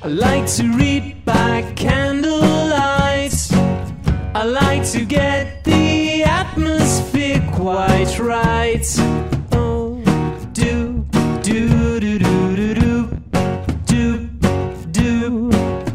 I like to read by candlelight. I like to get the atmosphere quite right. Oh, do, do, do, do, do, do, do, do.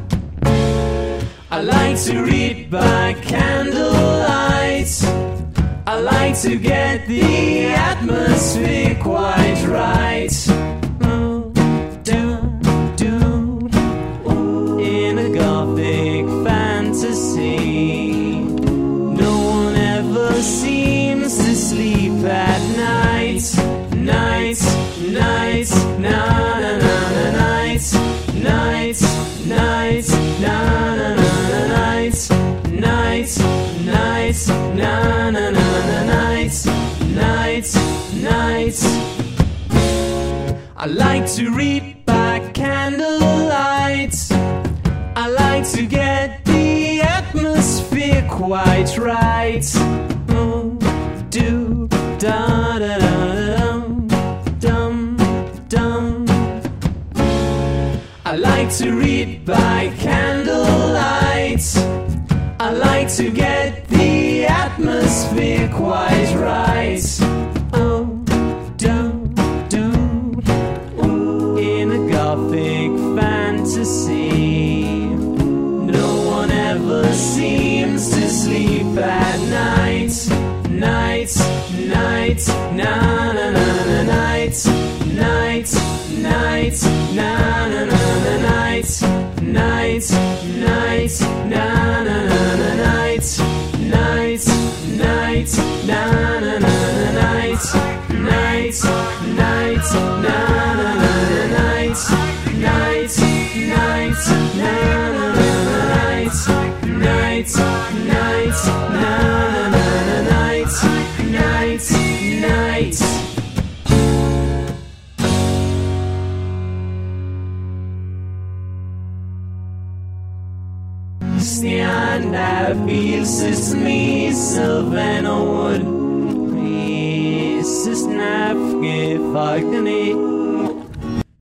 I like to read by candlelight. I like to get the atmosphere quite right. Oh, do, do, in a gothic fantasy. No one ever seems to sleep at night. Night, night, na na na na night. Night, night, na na na na night. Night, night, na na na na night. Night, night. I like to read by candlelight. I like to get the atmosphere quite right. Oh, do, da da da dum, dum, dum. I like to read by candlelight. I like to get the atmosphere quite right. Oh, do, do, in a gothic fantasy. No one ever seems to sleep at night. Night, night, na na na na night. Night, night, na na na na night. Night, night, na na na na night. Night, night, na na na na night. Night, night, na na na na night. Night, night, na na na na night. Night, night, na na na na night. Night, night. Stand at feels it's me, Sylvana Wood. Me, sis, naf, give I can eat.